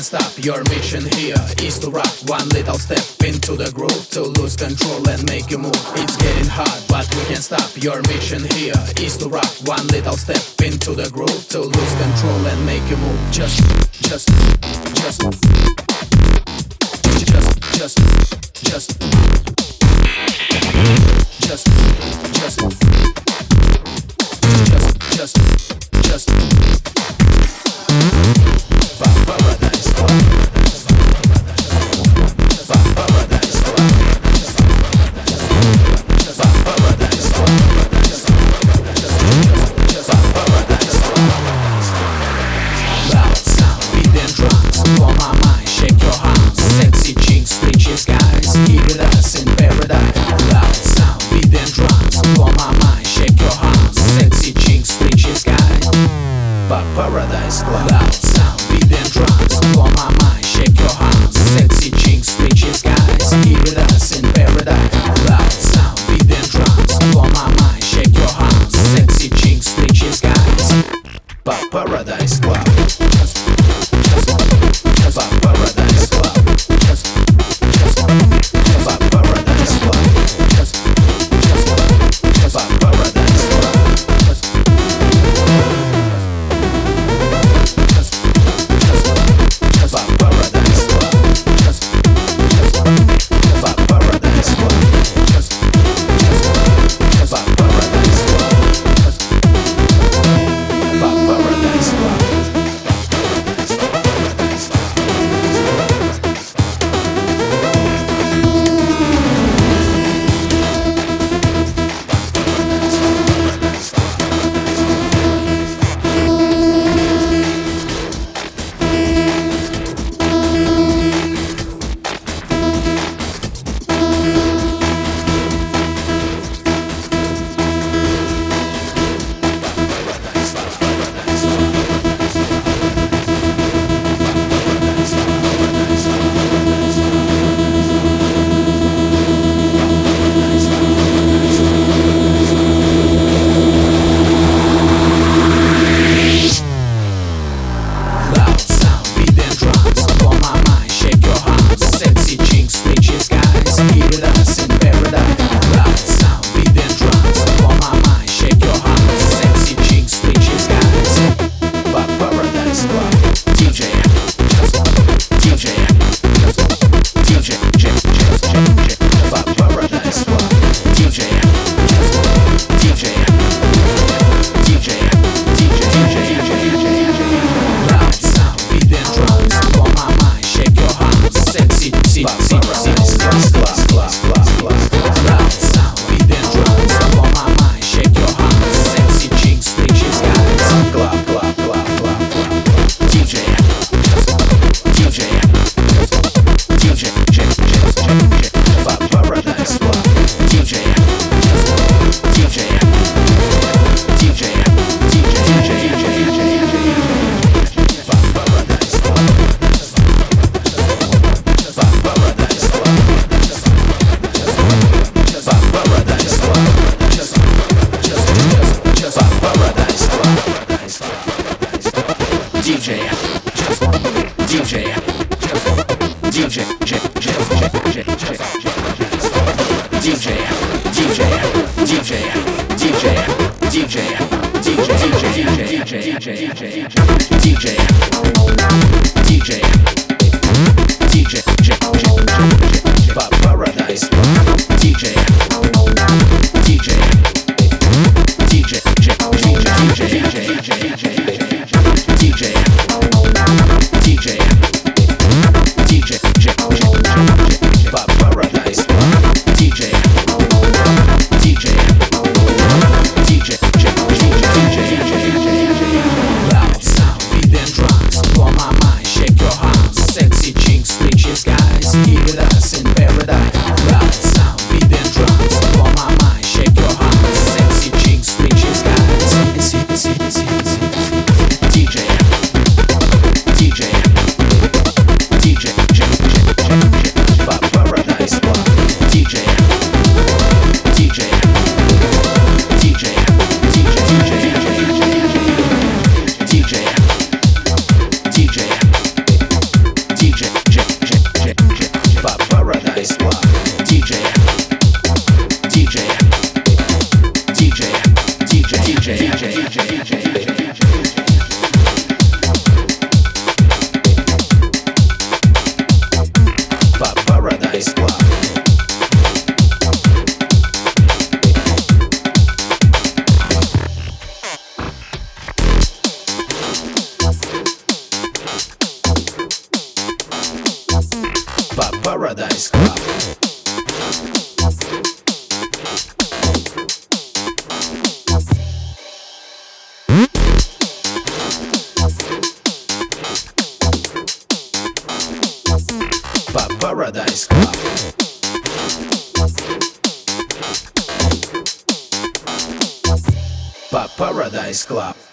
can't stop. Your mission here is to rock one little step into the groove, to lose control and make you move. It's getting hard, but we can't stop. Your mission here is to rock one little step into the groove, to lose control and make you move. Just Paradise Club. Loud sound, beat and drums, blow my mind, shake your hands. Sexy chinks, screeching skies, be with us in paradise. Loud sound, beat and drums, blow my mind, shake your hands. Sexy chinks, screeching skies. Paradise Club. Paradise Club. Paradise Club. Paradise Club. Loud sound, beat and drums, blow my mind, shake your heart. Paradise Club. Paradise Club. Paradise Club.